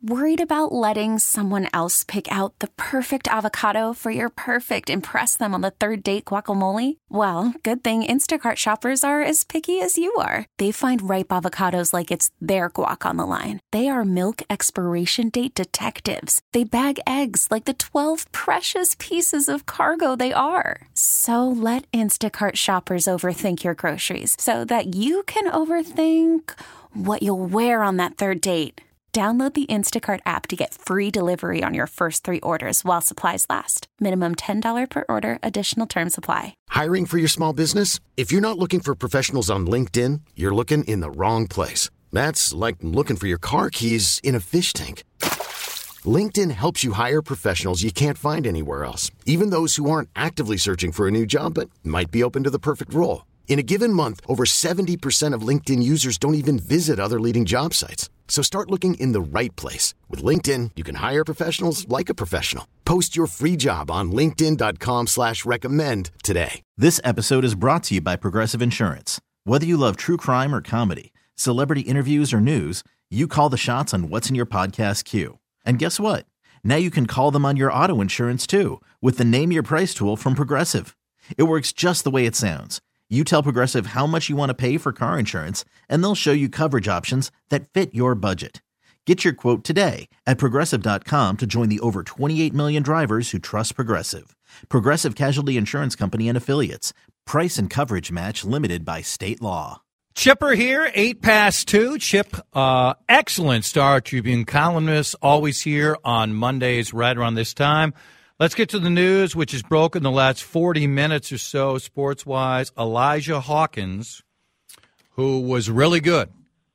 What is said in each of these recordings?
Worried about letting someone else pick out the perfect avocado for your perfect impress them on the third date guacamole? Well, good thing Instacart shoppers are as picky as you are. They find ripe avocados like it's their guac on the line. They are milk expiration date detectives. They bag eggs like the 12 precious pieces of cargo they are. So let Instacart shoppers overthink your groceries so that you can overthink what you'll wear on that third date. Download the Instacart app to get free delivery on your first 3 orders while supplies last. Minimum $10 per order. Additional terms apply. Hiring for your small business? If you're not looking for professionals on LinkedIn, you're looking in the wrong place. That's like looking for your car keys in a fish tank. LinkedIn helps you hire professionals you can't find anywhere else, even those who aren't actively searching for a new job but might be open to the perfect role. In a given month, over 70% of LinkedIn users don't even visit other leading job sites. So start looking in the right place. With LinkedIn, you can hire professionals like a professional. Post your free job on linkedin.com/recommend today. This episode is brought to you by Progressive Insurance. Whether you love true crime or comedy, celebrity interviews or news, you call the shots on what's in your podcast queue. And guess what? Now you can call them on your auto insurance too with the Name Your Price tool from Progressive. It works just the way it sounds. You tell Progressive how much you want to pay for car insurance, and they'll show you coverage options that fit your budget. Get your quote today at Progressive.com to join the over 28 million drivers who trust Progressive. Progressive Casualty Insurance Company and Affiliates. Price and coverage match limited by state law. Chipper here, 2:08. Chip, excellent Star Tribune columnist, always here on Mondays right around this time. Let's get to the news, which has broken the last 40 minutes or so, sports-wise. Elijah Hawkins, who was really good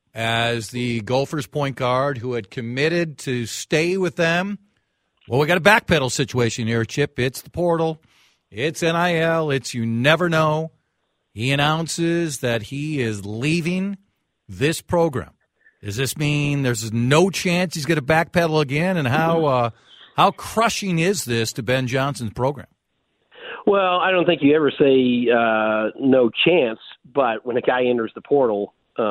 as the Gophers point guard, who had committed to stay with them. Well, we got a backpedal situation here, Chip. It's the portal. It's NIL. It's you never know. He announces that he is leaving this program. Does this mean there's no chance he's going to backpedal again? And how crushing is this to Ben Johnson's program? Well, I don't think you ever say no chance, but when a guy enters the portal,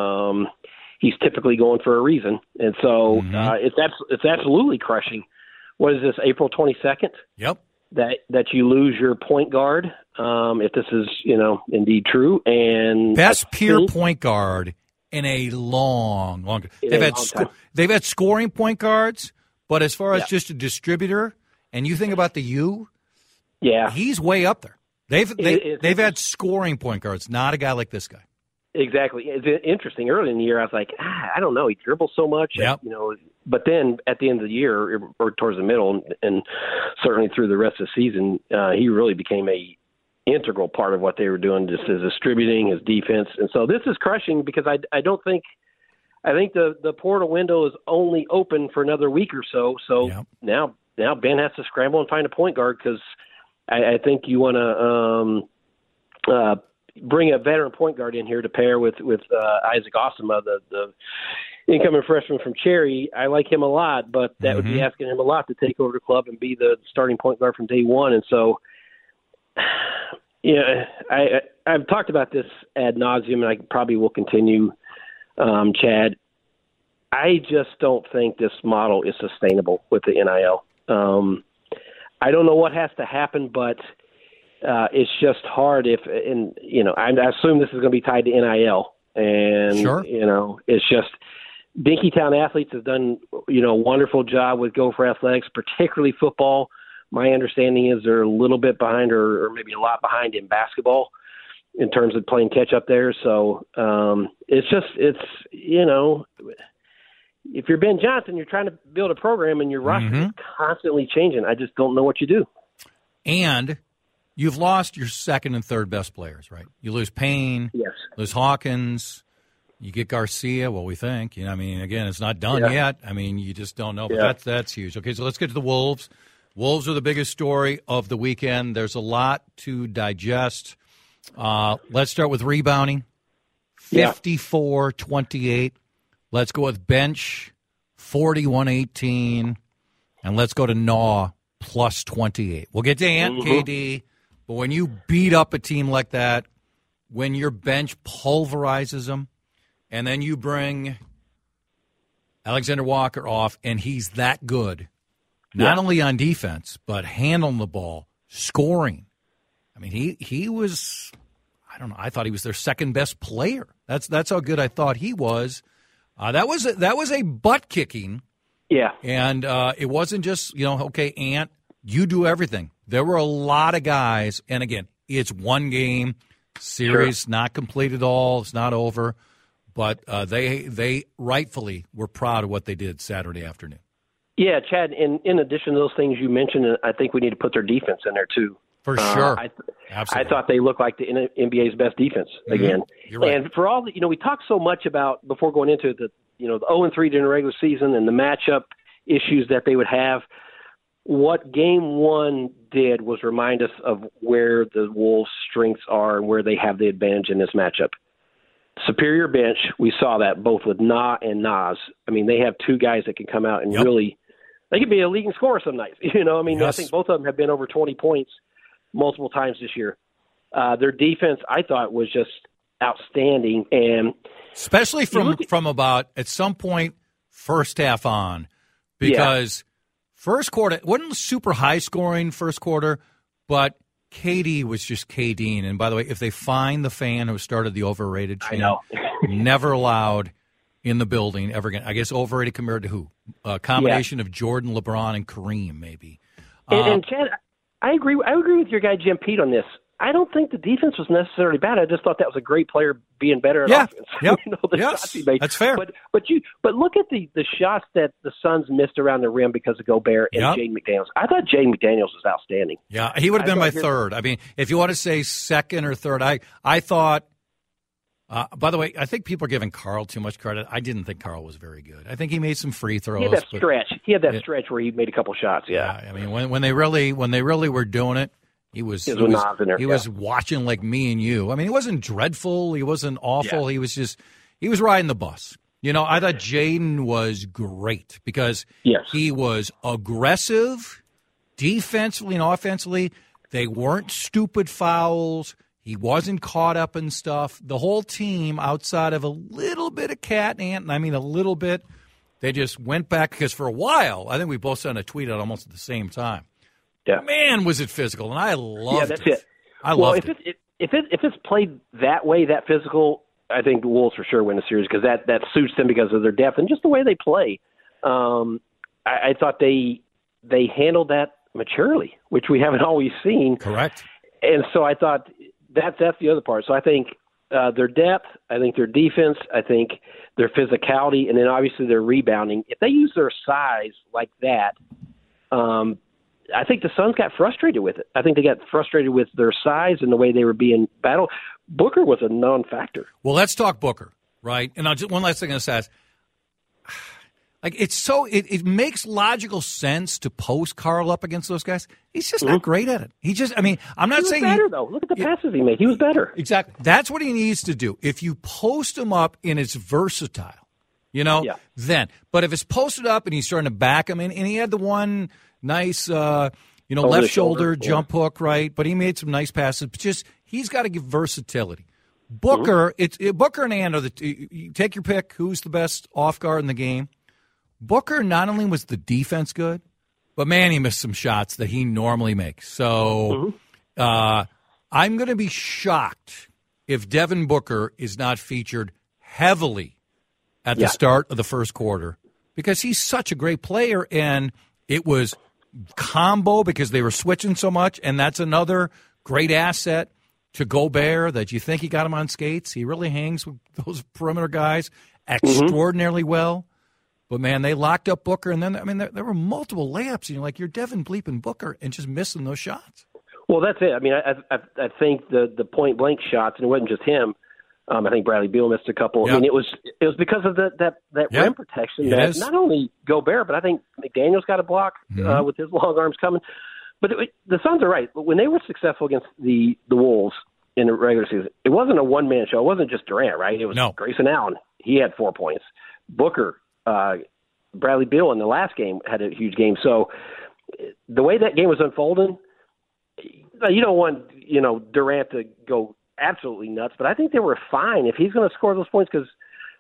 he's typically going for a reason. And so it's absolutely crushing. What is this, April 22nd? Yep. That you lose your point guard, if this is, indeed true. And best peer point guard in a long they've had scoring point guards. But as far as just a distributor, and you think about the U, he's way up there. They've had scoring point guards, not a guy like this guy. Exactly. It's interesting. Early in the year, I was like, I don't know. He dribbles so much, But then at the end of the year, or towards the middle, and certainly through the rest of the season, he really became a integral part of what they were doing, just as distributing, his defense. And so this is crushing because I don't think. I think the portal window is only open for another week or so. So now Ben has to scramble and find a point guard because I think you want to bring a veteran point guard in here to pair with Isaac Osama, the incoming freshman from Cherry. I like him a lot, but that would be asking him a lot to take over the club and be the starting point guard from day one. And so, I've talked about this ad nauseum, and I probably will continue. Chad, I just don't think this model is sustainable with the NIL. I don't know what has to happen, but it's just hard I assume this is going to be tied to NIL. And, it's just Dinkytown athletes have done, a wonderful job with Gopher Athletics, particularly football. My understanding is they're a little bit behind or maybe a lot behind in basketball in terms of playing catch up there. So if you're Ben Johnson, you're trying to build a program and your roster is constantly changing. I just don't know what you do. And you've lost your second and third best players, right? You lose Payne, lose Hawkins, you get Garcia, we think. Again, it's not done yet. You just don't know, but that's huge. Okay, so let's get to the Wolves. Wolves are the biggest story of the weekend. There's a lot to digest. Let's start with rebounding. 54-28. Let's go with bench, 41-18. And let's go to Naw, plus 28. We'll get to Ant, KD. But when you beat up a team like that, when your bench pulverizes them, and then you bring Alexander Walker off, and he's that good, not only on defense, but handling the ball, scoring. I mean, he was, I don't know, I thought he was their second best player. That's how good I thought he was. That was a butt kicking. Yeah. And it wasn't just, okay, Ant, you do everything. There were a lot of guys, and again, it's one game, series not complete at all, it's not over. But they rightfully were proud of what they did Saturday afternoon. Yeah, Chad, in addition to those things you mentioned, I think we need to put their defense in there too. For sure. Absolutely. I thought they looked like the NBA's best defense again. You're right. And for all the, we talked so much about, before going into it, the 0-3 during the regular season and the matchup issues that they would have. What Game 1 did was remind us of where the Wolves' strengths are and where they have the advantage in this matchup. Superior bench, we saw that both with Na and Naz. I mean, they have two guys that can come out and really – they could be a leading scorer some nights. I think both of them have been over 20 points multiple times this year. Their defense, I thought, was just outstanding. And especially from about, at some point, first half on, because first quarter – wasn't super high-scoring first quarter, but – KD was just KDing. And by the way, if they find the fan who started the overrated chant, never allowed in the building ever again. I guess overrated compared to who? A combination of Jordan, LeBron, and Kareem, maybe. And Chad, I agree with your guy Jim Pete on this. I don't think the defense was necessarily bad. I just thought that was a great player being better at offense. Yep. The shots he made. That's fair. But look at the shots that the Suns missed around the rim because of Gobert and Jaden McDaniels. I thought Jaden McDaniels was outstanding. Yeah, he would have been my third. I mean, if you want to say second or third, I thought. By the way, I think people are giving Karl too much credit. I didn't think Karl was very good. I think he made some free throws. He had that stretch. He had that stretch where he made a couple shots. Yeah. I mean, when they really were doing it. He was watching like me and you. I mean, he wasn't dreadful. He wasn't awful. Yeah. He was riding the bus. I thought Jaden was great because he was aggressive defensively and offensively. They weren't stupid fouls. He wasn't caught up in stuff. The whole team, outside of a little bit of Cat and Ant, and I mean a little bit, they just went back because for a while, I think we both sent a tweet out almost at the same time. Yeah. Man, was it physical, and I loved it. Yeah, that's it. I loved it. If it's played that way, that physical, I think the Wolves for sure win the series because that suits them because of their depth and just the way they play. I thought they handled that maturely, which we haven't always seen. Correct. And so I thought that's the other part. So I think their depth, I think their defense, I think their physicality, and then obviously their rebounding. If they use their size like that, I think the Suns got frustrated with it. I think they got frustrated with their size and the way they were being battled. Booker was a non-factor. Well, let's talk Booker, right? And one last thing I say is, it makes logical sense to post Karl up against those guys. He's just not great at it. I'm not saying better though. Look at the passes he made. He was better. Exactly. That's what he needs to do. If you post him up and it's versatile, then. But if it's posted up and he's starting to back him in, and he had the one nice, left shoulder jump hook, right? But he made some nice passes. But just he's got to give versatility. Booker, Booker and Ant you take your pick. Who's the best off guard in the game? Booker not only was the defense good, but man, he missed some shots that he normally makes. So I'm going to be shocked if Devin Booker is not featured heavily at the start of the first quarter because he's such a great player, and it was combo because they were switching so much, and that's another great asset to Gobert that you think he got him on skates. He really hangs with those perimeter guys extraordinarily well. But, man, they locked up Booker, and then, there were multiple layups, and you're Devin bleeping Booker and just missing those shots. Well, that's it. I mean, I think the point-blank shots, and it wasn't just him. I think Bradley Beal missed a couple. Yep. I mean, it was because of that rim protection that not only Gobert, but I think McDaniels got a block with his long arms coming. But the Suns are right. When they were successful against the Wolves in the regular season, it wasn't a one-man show. It wasn't just Durant, right? It was Grayson Allen. He had 4 points. Booker, Bradley Beal in the last game had a huge game. So the way that game was unfolding, you don't want Durant to go absolutely nuts, but I think they were fine if he's going to score those points because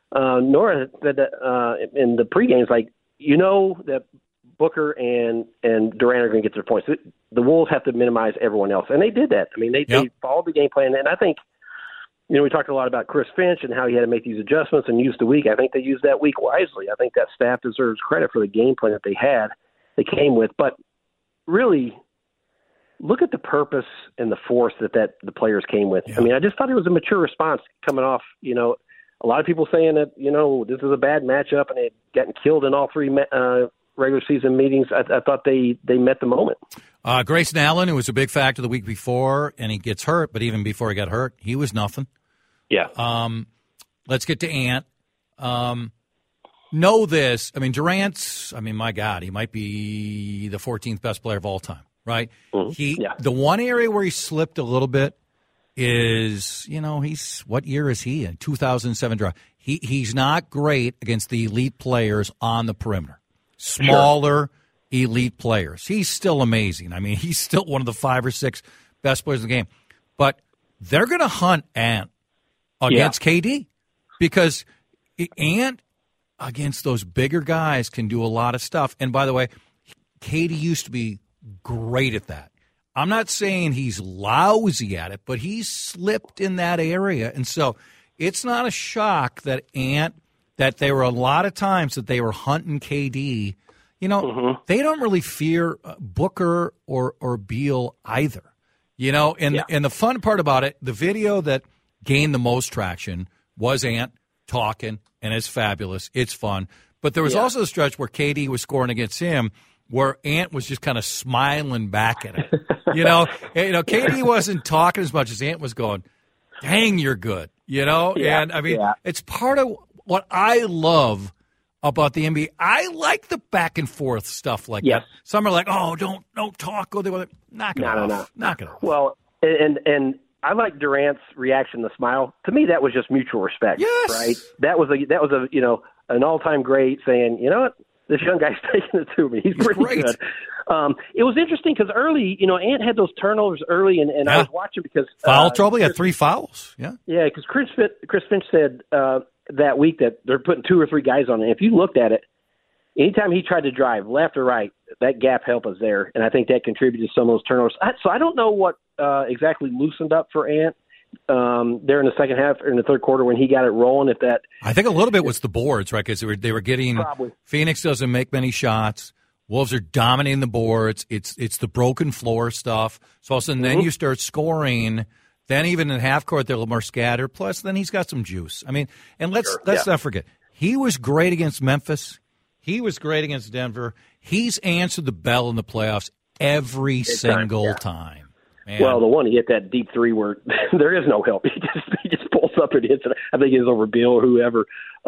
Nora said that in the pregame, like, that Booker and Durant are going to get their points. The Wolves have to minimize everyone else, and they did that. I mean, they followed the game plan, and I think, we talked a lot about Chris Finch and how he had to make these adjustments and use the week. I think they used that week wisely. I think that staff deserves credit for the game plan that they came with. But really, look at the purpose and the force that the players came with. Yeah. I mean, I just thought it was a mature response coming off, a lot of people saying that, this is a bad matchup and they'd gotten killed in all three regular season meetings. I thought they met the moment. Grayson Allen, who was a big factor the week before, and he gets hurt, but even before he got hurt, he was nothing. Yeah. Let's get to Ant. Know this. I mean, Durant's, my God, he might be the 14th best player of all time, right? Mm-hmm. The one area where he slipped a little bit is, what year is he in? 2007 draft. He's not great against the elite players on the perimeter. Smaller, elite players. He's still amazing. I mean, he's still one of the 5 or 6 best players in the game. But they're going to hunt Ant against KD because Ant against those bigger guys can do a lot of stuff. And by the way, KD used to be great at that. I'm not saying he's lousy at it, but he's slipped in that area. And so it's not a shock that there were a lot of times that they were hunting KD. They don't really fear Booker or Beal either. And the fun part about it, the video that gained the most traction was Ant talking, and it's fabulous. It's fun. But there was also a stretch where KD was scoring against him where Ant was just kind of smiling back at him. KD wasn't talking as much as Ant was going, dang, you're good. And it's part of what I love about the NBA. I like the back and forth stuff like that. Some are like, oh, don't talk. Go there. Knock it off. Knock it off. Well, and I like Durant's reaction, the smile. To me, that was just mutual respect. Yes. Right? That was an all-time great saying, you know what? This young guy's taking it to me. He's pretty good. It was interesting because early, Ant had those turnovers early, and I was watching because foul trouble. He had 3 fouls. Yeah, because Chris Finch said that week that they're putting 2 or 3 guys on it. If you looked at it, anytime he tried to drive left or right, that gap help was there, and I think that contributed to some of those turnovers. So I don't know what exactly loosened up for Ant there in the second half or in the third quarter when he got it rolling. I think a little bit was the boards, right? Because they were getting probably. Phoenix doesn't make many shots. Wolves are dominating the boards. It's the broken floor stuff. So all of a sudden, then you start scoring. Then even in half court, they're a little more scattered. Plus, then he's got some juice. I mean, and let's not forget, he was great against Memphis. He was great against Denver. He's answered the bell in the playoffs every single time. Man. Well, the one he hit that deep 3 where there is no help. He just pulls up and hits it. I think it's over Bill or whoever.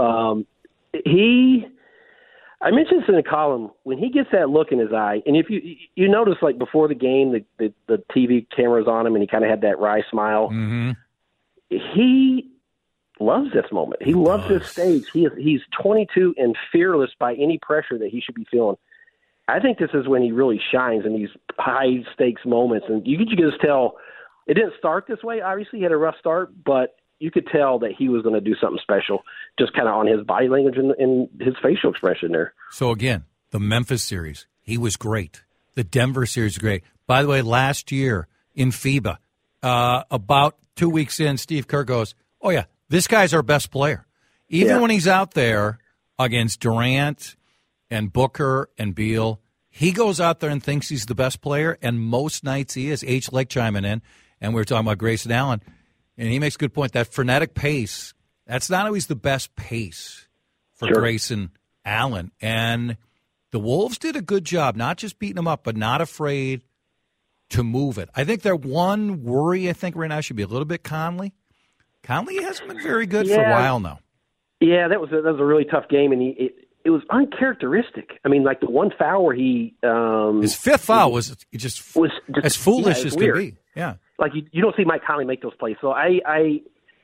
I mentioned this in a column, when he gets that look in his eye, and if you notice, like before the game, the TV camera's on him, and he kind of had that wry smile. Mm-hmm. He loves this moment. He loves this stage. He's 22 and fearless by any pressure that he should be feeling. I think this is when he really shines in these high-stakes moments. And you could just tell it didn't start this way. Obviously, he had a rough start, but you could tell that he was going to do something special just kind of on his body language and his facial expression there. So, again, the Memphis series, he was great. The Denver series was great. By the way, last year in FIBA, about 2 weeks in, Steve Kerr goes, oh, yeah, this guy's our best player. Even when he's out there against Durant and Booker and Beal, he goes out there and thinks he's the best player, and most nights he is. H. Lake chiming in, and we were talking about Grayson Allen, and he makes a good point. That frenetic pace, that's not always the best pace for Grayson Allen. And the Wolves did a good job, not just beating him up, but not afraid to move it. I think their one worry, right now, should be a little bit Conley. Conley hasn't been very good for a while now. Yeah, that was a really tough game, and it was uncharacteristic. I mean, like the one foul where he his 5th foul was just as foolish as weird. Can be. Yeah, like you don't see Mike Conley make those plays. So I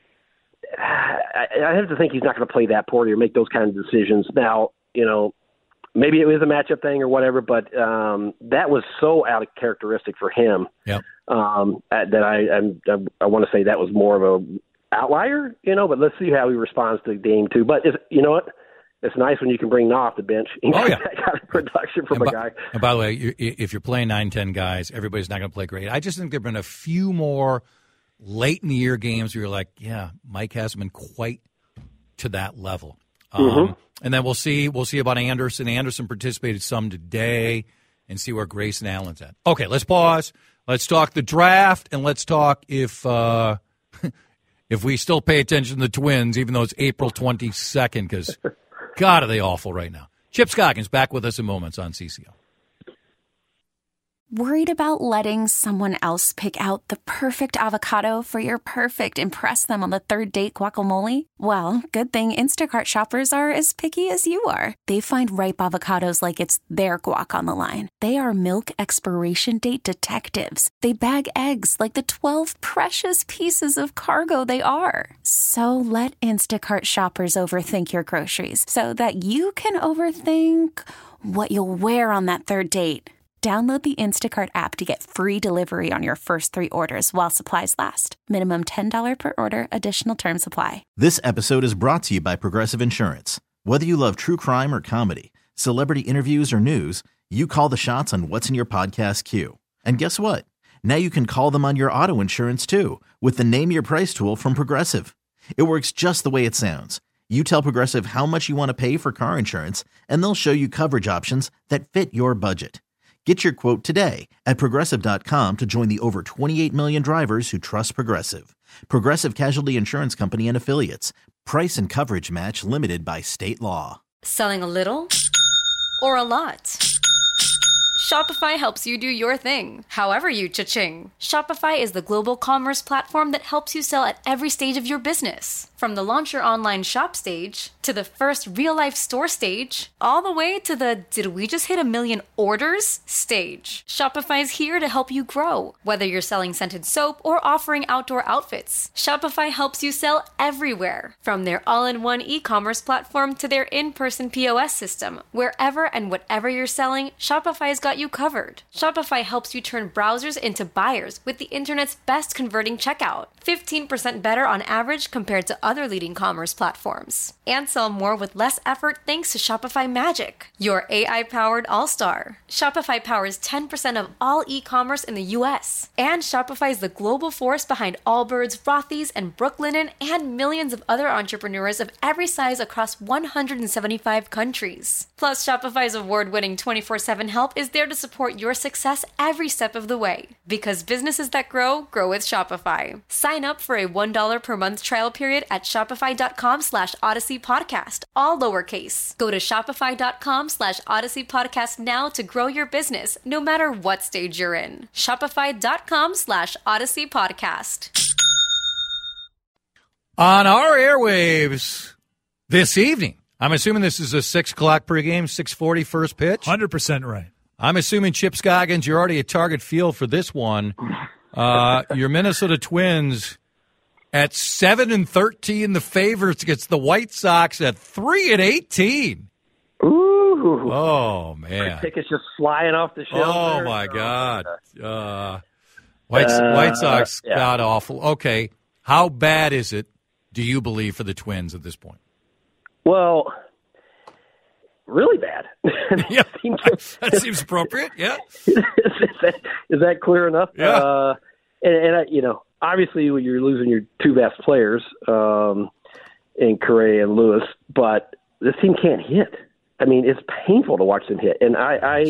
have to think he's not going to play that poorly or make those kind of decisions. Now, maybe it was a matchup thing or whatever, but that was so out of characteristic for him. Yep. That I want to say that was more of a outlier, but let's see how he responds to game 2. But you know what? It's nice when you can bring off the bench and get that kind of production from a guy. And by the way, if you're playing 9-10 guys, everybody's not going to play great. I just think there have been a few more late in the year games where you're like, yeah, Mike hasn't been quite to that level. And then we'll see about Anderson. Anderson participated some today, and see where Grayson Allen's at. Okay, let's pause. Let's talk the draft, and let's talk if we still pay attention to the Twins, even though it's April 22nd, because God, are they awful right now. Chip Scoggins back with us in moments on CCO. Worried about letting someone else pick out the perfect avocado for your perfect impress them on the third date guacamole? Well, good thing Instacart shoppers are as picky as you are. They find ripe avocados like it's their guac on the line. They are milk expiration date detectives. They bag eggs like the 12 precious pieces of cargo they are. So let Instacart shoppers overthink your groceries so that you can overthink what you'll wear on that third date. Download the Instacart app to get free delivery on your first 3 orders while supplies last. Minimum $10 per order. Additional terms apply. This episode is brought to you by Progressive Insurance. Whether you love true crime or comedy, celebrity interviews or news, you call the shots on what's in your podcast queue. And guess what? Now you can call them on your auto insurance too with the Name Your Price tool from Progressive. It works just the way it sounds. You tell Progressive how much you want to pay for car insurance, and they'll show you coverage options that fit your budget. Get your quote today at Progressive.com to join the over 28 million drivers who trust Progressive. Progressive Casualty Insurance Company and Affiliates. Price and coverage match limited by state law. Selling a little or a lot? Shopify helps you do your thing, however you cha-ching. Shopify is the global commerce platform that helps you sell at every stage of your business. From the launch your online shop stage, to the first real-life store stage, all the way to the did we just hit 1 million orders stage. Shopify's here to help you grow. Whether you're selling scented soap or offering outdoor outfits, Shopify helps you sell everywhere. From their all-in-one e-commerce platform to their in-person POS system, wherever and whatever you're selling, Shopify's got you covered. Shopify helps you turn browsers into buyers with the internet's best converting checkout. 15% better on average compared to other leading commerce platforms. And sell more with less effort thanks to Shopify Magic, your AI-powered all-star. Shopify powers 10% of all e-commerce in the U.S. And Shopify is the global force behind Allbirds, Rothy's, and Brooklinen, and millions of other entrepreneurs of every size across 175 countries. Plus, Shopify's award-winning 24/7 help is there to support your success every step of the way. Because businesses that grow, grow with Shopify. Sign up for a $1 per month trial period at shopify.com/Odyssey Podcast, all lowercase. Go to shopify.com/Odyssey Podcast now to grow your business, no matter what stage you're in. Shopify.com/Odyssey Podcast. On our airwaves this evening, I'm assuming this is a 6 o'clock pregame, 6:40 first pitch. 100% right. I'm assuming, Chip Scoggins, you're already at target field for this one. Your Minnesota Twins at 7-13, the favorites against the White Sox at 3-18. Ooh. Oh, man. Tickets just flying off the shelf. Oh, my God. White Sox, yeah. God awful. Okay, how bad is it, do you believe, for the Twins at this point? Well, really bad. Yeah, that seems appropriate, yeah. Is that clear enough? Yeah. And obviously you're losing your 2 best players in Correa and Lewis, but this team can't hit. I mean, it's painful to watch them hit. And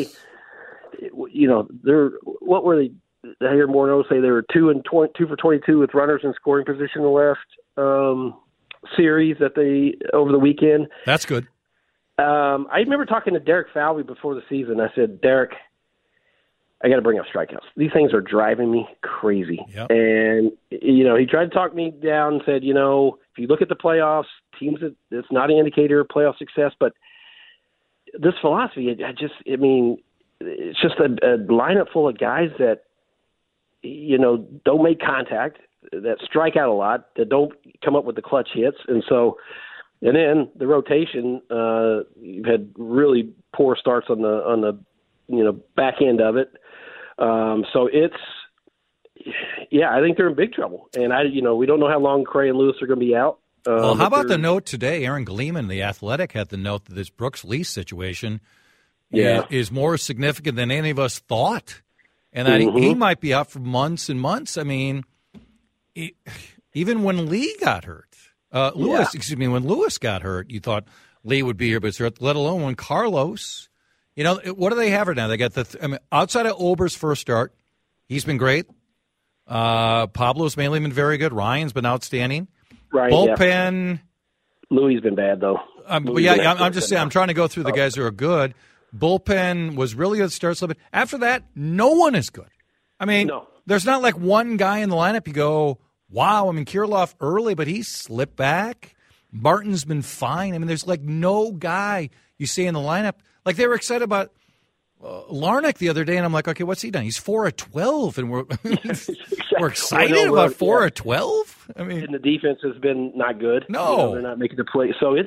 they're what were they? I hear Morneau say they were 2 for 22 with runners in scoring position in the last series that they over the weekend. That's good. I remember talking to Derek Falvey before the season. I said, Derek, I got to bring up strikeouts. These things are driving me crazy. Yep. And, he tried to talk me down and said, if you look at the playoffs, teams, it's not an indicator of playoff success. But this philosophy, it's just a lineup full of guys that, don't make contact, that strike out a lot, that don't come up with the clutch hits. And then the rotation, you've had really poor starts on the back end of it. So Yeah, I think they're in big trouble. And we don't know how long Correa and Lewis are going to be out. Well, how about the note today? Aaron Gleeman, The Athletic, had the note that this Brooks Lee situation is more significant than any of us thought, and that he might be out for months and months. I mean, even when Lee got hurt, when Lewis got hurt, you thought Lee would be here, but let alone when Carlos. What do they have right now? They got outside of Ober's first start, he's been great. Pablo's mainly been very good. Ryan's been outstanding. Right, bullpen. Yeah. Louis been bad though. I'm just saying. I'm trying to go through the guys who are good. Bullpen was really good start. After that, no one is good. I mean, there's not like one guy in the lineup you go, wow. I mean, Kirilloff early, but he slipped back. Martin's been fine. I mean, there's like no guy you see in the lineup. Like they were excited about Larnach the other day, and I'm like, okay, what's he done? He's 4 of 12, and we're excited about 4 of 12. I mean, and the defense has been not good. No, they're not making the play. So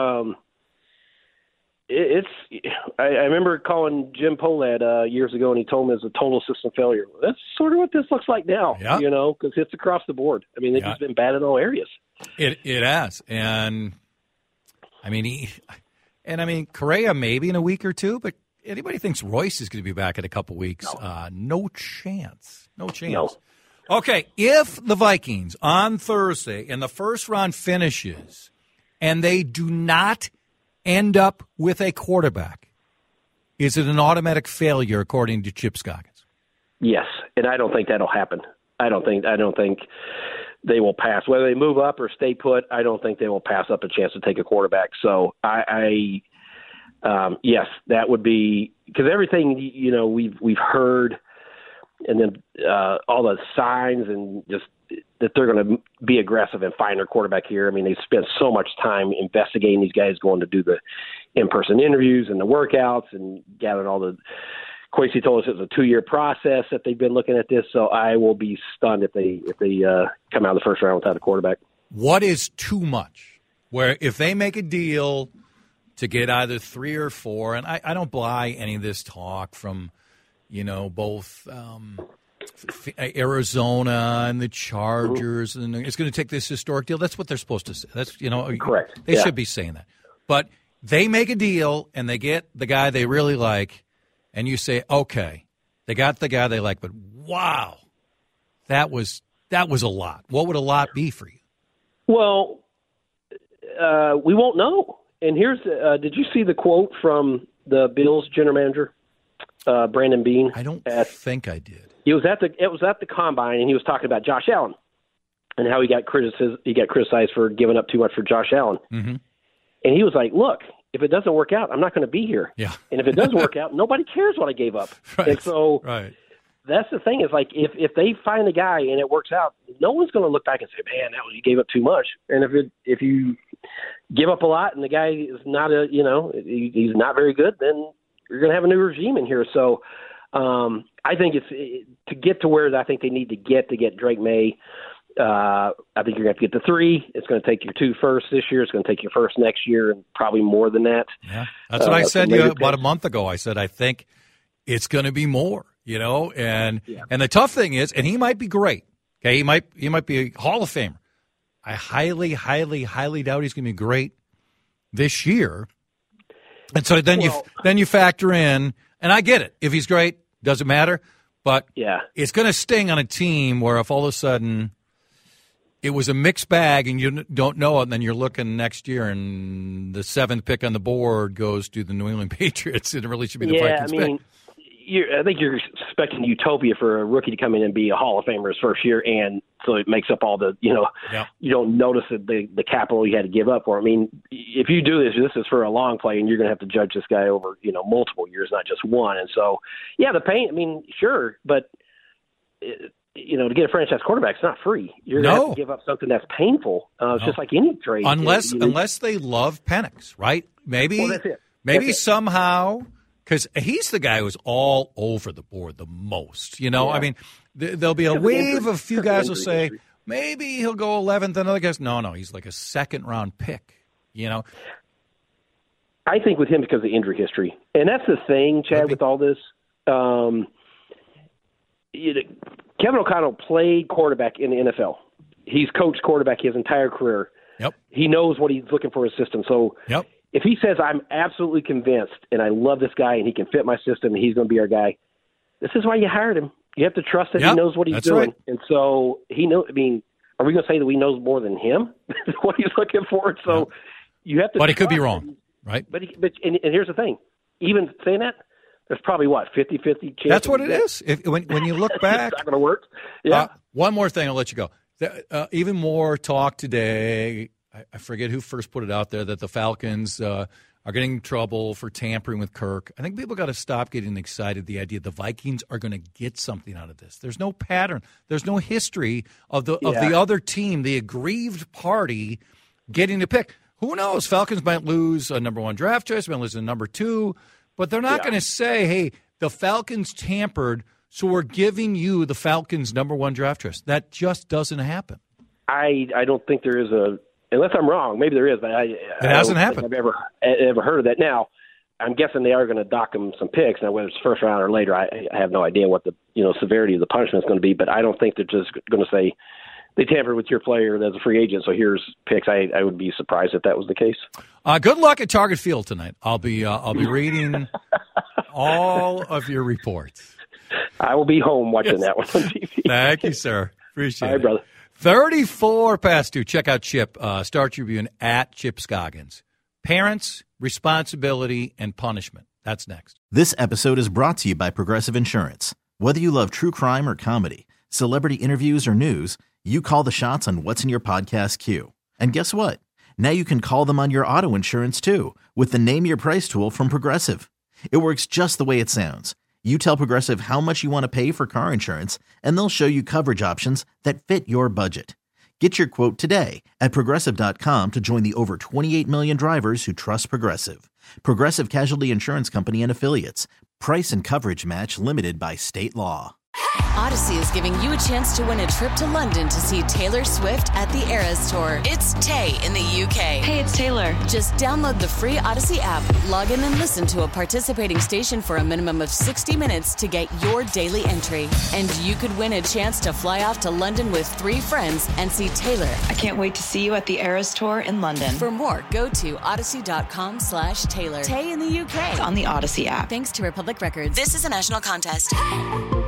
I remember calling Jim Pohlad years ago, and he told me it was a total system failure. That's sort of what this looks like now. Yeah. Because it's across the board. I mean, they've just been bad in all areas. It has, and I mean, Correa maybe in a week or two, but anybody thinks Royce is going to be back in a couple weeks? No chance. No chance. No. Okay, if the Vikings on Thursday in the first round finishes and they do not end up with a quarterback, is it an automatic failure according to Chip Scoggins? Yes, and I don't think that'll happen. I don't think they will pass. Whether they move up or stay put, I don't think they will pass up a chance to take a quarterback. So yes, that would be because everything we've heard, and then all the signs and just that they're going to be aggressive and find their quarterback here. I mean, they spent so much time investigating these guys, going to do the in-person interviews and the workouts and gathering all the. Quasey told us it was a 2-year process that they've been looking at this. So I will be stunned if they come out of the first round without a quarterback. What is too much? Where if they make a deal to get either 3 or 4, and I don't buy any of this talk from, both Arizona and the Chargers, and it's going to take this historic deal. That's what they're supposed to say. That's correct. They should be saying that. But they make a deal and they get the guy they really like, and you say, okay, they got the guy they like, but wow, that was a lot. What would a lot be for you? Well, we won't know. And here's did you see the quote from the Bills general manager, Brandon Beane? I don't think I did. It was at the combine, and he was talking about Josh Allen and how he got criticized for giving up too much for Josh Allen. Mm-hmm. And he was like, look, if it doesn't work out, I'm not going to be here. Yeah. And if it does work out, nobody cares what I gave up. Right. And so that's the thing is, like, if they find a guy and it works out, no one's going to look back and say, man, you gave up too much. And if you give up a lot and the guy is not he's not very good, then you're going to have a new regime in here. So I think it's to get to where I think they need to get Drake May. I think you're going to have to get to 3. It's going to take your 2 first this year. It's going to take your first next year, and probably more than that. Yeah, that's what I said about a month ago. I said I think it's going to be more. And the tough thing is, and he might be great. Okay, he might be a Hall of Famer. I highly, highly, highly doubt he's going to be great this year. And so then you factor in, and I get it. If he's great, doesn't matter. But it's going to sting on a team where if all of a sudden it was a mixed bag and you don't know it, and then you're looking next year and the 7th pick on the board goes to the New England Patriots, it really should be the Vikings pick. I think you're expecting utopia for a rookie to come in and be a Hall of Famer his first year, and so it makes up all the, you don't notice the capital you had to give up for. I mean, if you do this is for a long play, and you're going to have to judge this guy over, multiple years, not just one. And so, the pain, I mean, sure, but, to get a franchise quarterback, it's not free. You're going to have to give up something that's painful. It's just like any trade. Unless they love Penix, right? Maybe, that's it. Maybe somehow – because he's the guy who's all over the board the most. I mean, there'll be a wave of a few guys will say, maybe he'll go 11th, and other guys, no, he's like a second-round pick, I think with him because of injury history. And that's the thing, Chad, with all this. Kevin O'Connell played quarterback in the NFL. He's coached quarterback his entire career. Yep. He knows what he's looking for in his system. So if he says, I'm absolutely convinced and I love this guy and he can fit my system and he's going to be our guy, this is why you hired him. You have to trust that he knows what he's doing. Right. And so he knows, I mean, are we going to say that we knows more than him what he's looking for? So you have to. But he could be wrong, right? But here's the thing. Even saying that, there's probably, 50-50 chance. That's what it is. When you look back. It's not going to work. Yeah. One more thing, I'll let you go. Even more talk today, I forget who first put it out there, that the Falcons are getting in trouble for tampering with Kirk. I think people got to stop getting excited, the idea the Vikings are going to get something out of this. There's no pattern. There's no history of the other team, the aggrieved party, getting to pick. Who knows? Falcons might lose a number 1 draft choice, might lose a number 2, but they're not going to say, hey, the Falcons tampered, so we're giving you the Falcons' number 1 draft choice. That just doesn't happen. I don't think there is unless I'm wrong, maybe there is, but it hasn't happened. I've ever heard of that. Now, I'm guessing they are going to dock them some picks. Now, whether it's first round or later, I have no idea what the severity of the punishment is going to be, but I don't think they're just going to say they tampered with your player as a free agent, so here's picks. I would be surprised if that was the case. Good luck at Target Field tonight. I'll be reading all of your reports. I will be home watching that one on TV. Thank you, sir. Appreciate it. All right, brother. 34 past 2. Check out Chip, Star Tribune at Chip Scoggins. Parents, responsibility, and punishment. That's next. This episode is brought to you by Progressive Insurance. Whether you love true crime or comedy, celebrity interviews or news, you call the shots on what's in your podcast queue. And guess what? Now you can call them on your auto insurance too with the Name Your Price tool from Progressive. It works just the way it sounds. You tell Progressive how much you want to pay for car insurance, and they'll show you coverage options that fit your budget. Get your quote today at Progressive.com to join the over 28 million drivers who trust Progressive. Progressive Casualty Insurance Company and Affiliates. Price and coverage match limited by state law. Odyssey is giving you a chance to win a trip to London to see Taylor Swift at the Eras Tour. It's Tay in the UK. Hey, it's Taylor. Just download the free Odyssey app, log in and listen to a participating station for a minimum of 60 minutes to get your daily entry. And you could win a chance to fly off to London with 3 friends and see Taylor. I can't wait to see you at the Eras Tour in London. For more, go to odyssey.com/Taylor. Tay in the UK. It's on the Odyssey app. Thanks to Republic Records. This is a national contest.